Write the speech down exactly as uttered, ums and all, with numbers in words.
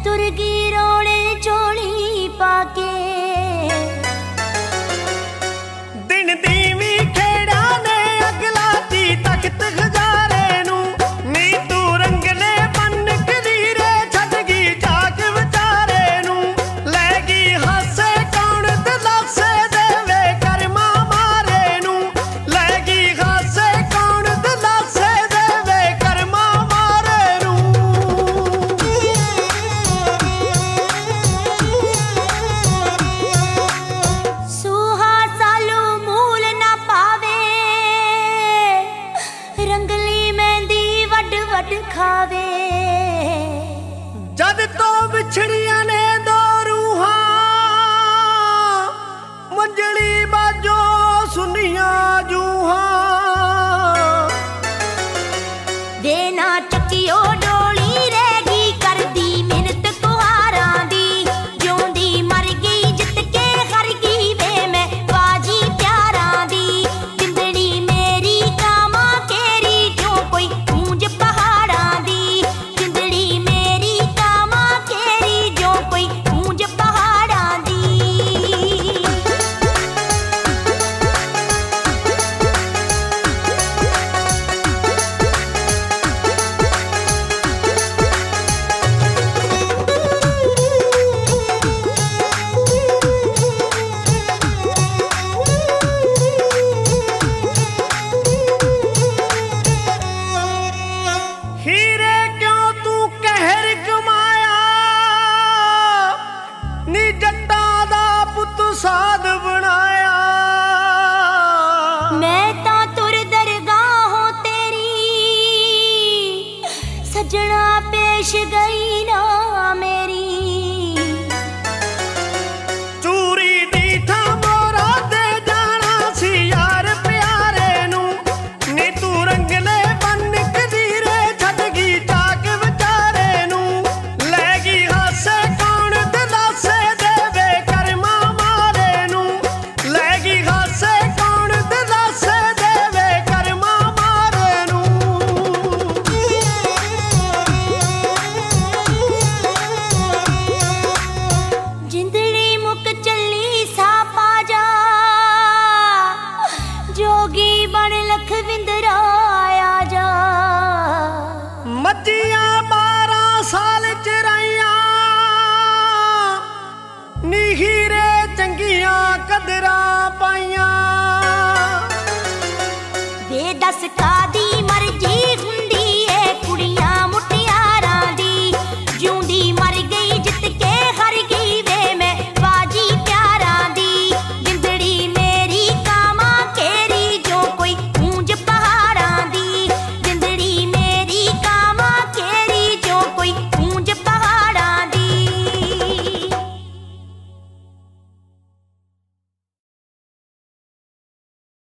तुरगी रोने चोली पाके दिन दीवी खेड़ा ने अगला दी तख्त खजारे नू नी तू रंग ने बन कलीरे छड़गी जाग विचारे नू लैगी हासे कौन दिलासे देवे कर्मा मारे नू लैगी हासे कौन दिलासे देवे कर्मा मारे नू सूहा सालू मूल ना पावे रंगली मेहंदी वड वड खावे जद तो बिछड़िया ने दो रूहां मंजली बाजो सुनिया जूहां देना चकियो डोली रहेगी करदी मिन्नत कुहारां दी जिउंदी मर गई जित के हर गई वे मैं बाजी प्यारां दी जिंदड़ी मेरी कामा केरी जो कोई गूंज पहाड़ां दी जिंदड़ी मेरी कामा केरी जो कोई गूंज पहाड़ां दी हीरे क्यों तू कहर कमाया नी जट्टा दा पुत साध बनाया मैं ता तुर दरगाहों तेरी सजना पेश गई ना मेरी चूरी दी था मोरा दे जाना सी यार प्यारे नू नी तू रंगले बन कदीरे छड़गी जाग विचारे नू लैगी हासे कौन दिलासे देवे कर्मा मारे नू लैगी हासे कौन दिलासे देवे कर्मा मारे नू जिंदड़ी मुक चली सा पाजा जोगी बन लखविंदरा आया जा मज्जियां बारह साल चराइया नी हीरे चंगियां कदरां पाइयां वे दस कादी